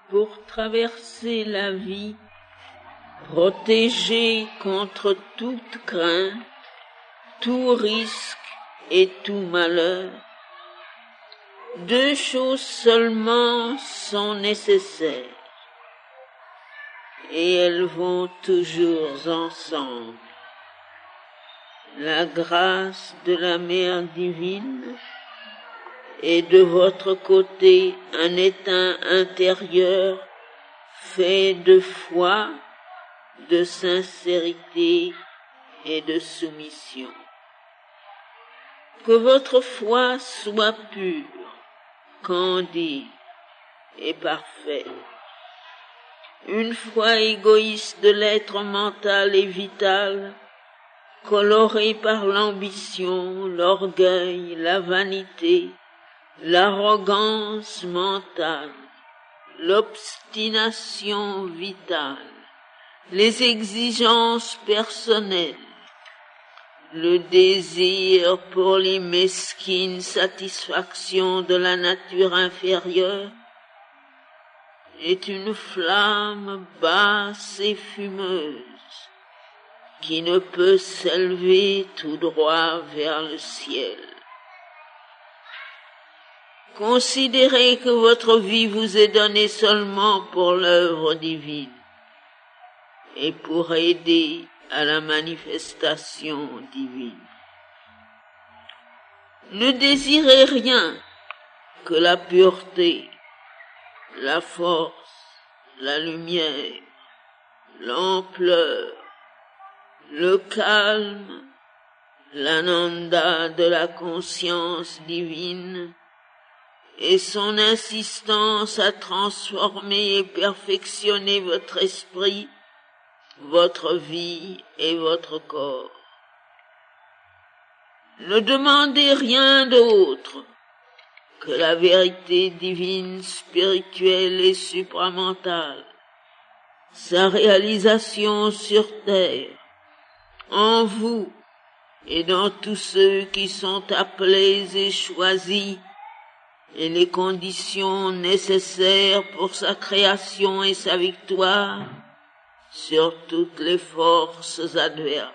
pour traverser la vie, protégé contre toute crainte, tout risque et tout malheur. Deux choses seulement sont nécessaires, et elles vont toujours ensemble. La grâce de la Mère divine et de votre côté un état intérieur fait de foi, de sincérité et de soumission. Que votre foi soit pure, candide et parfaite. Une foi égoïste de l'être mental et vital, colorée par l'ambition, l'orgueil, la vanité, l'arrogance mentale, l'obstination vitale, les exigences personnelles, le désir pour les mesquines satisfactions de la nature inférieure, est une flamme basse et fumeuse qui ne peut s'élever tout droit vers le ciel. Considérez que votre vie vous est donnée seulement pour l'œuvre divine et pour aider à la manifestation divine. Ne désirez rien que la pureté, la force, la lumière, l'ampleur, le calme, l'ananda de la conscience divine et son insistance à transformer et perfectionner votre esprit, votre vie et votre corps. Ne demandez rien d'autre que la vérité divine, spirituelle et supramentale, sa réalisation sur terre, en vous et dans tous ceux qui sont appelés et choisis, et les conditions nécessaires pour sa création et sa victoire sur toutes les forces adverses.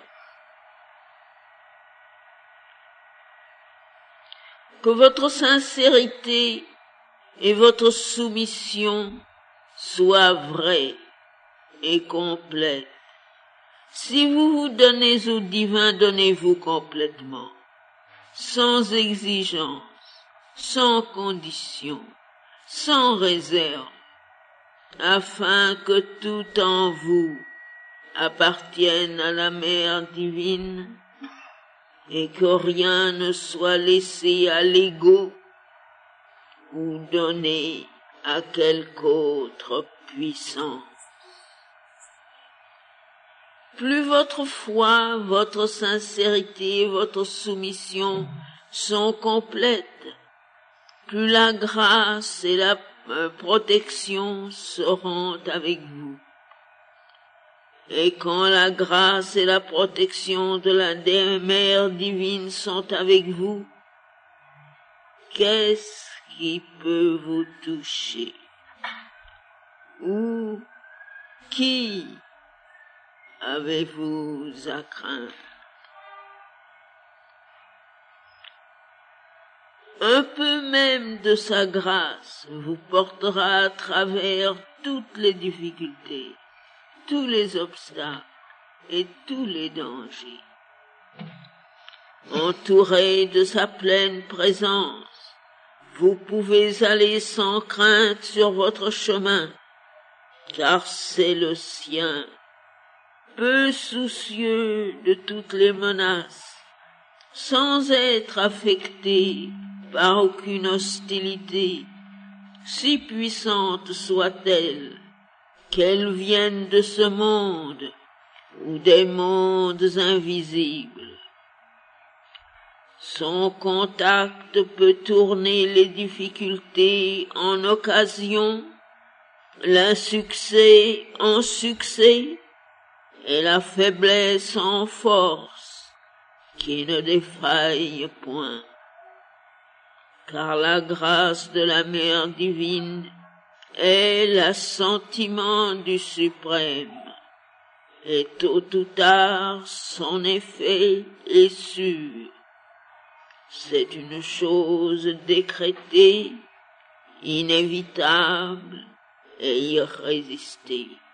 Que votre sincérité et votre soumission soient vraies et complètes. Si vous vous donnez au divin, donnez-vous complètement, sans exigence, sans condition, sans réserve, afin que tout en vous appartienne à la Mère divine et que rien ne soit laissé à l'ego ou donné à quelque autre puissance. Plus votre foi, votre sincérité, votre soumission sont complètes, plus la grâce et la protection seront avec vous. Et quand la grâce et la protection de la Mère divine sont avec vous, qu'est-ce qui peut vous toucher? Ou qui avez-vous à craindre? Un peu même de sa grâce vous portera à travers toutes les difficultés, tous les obstacles et tous les dangers. Entouré de sa pleine présence, vous pouvez aller sans crainte sur votre chemin, car c'est le sien, peu soucieux de toutes les menaces, sans être affecté par aucune hostilité, si puissante soit-elle, qu'elle vienne de ce monde ou des mondes invisibles. Son contact peut tourner les difficultés en occasion, l'insuccès en succès et la faiblesse en force qui ne défaille point. Car la grâce de la Mère divine est l'assentiment du suprême, et tôt ou tard son effet est sûr. C'est une chose décrétée, inévitable et irrésistible.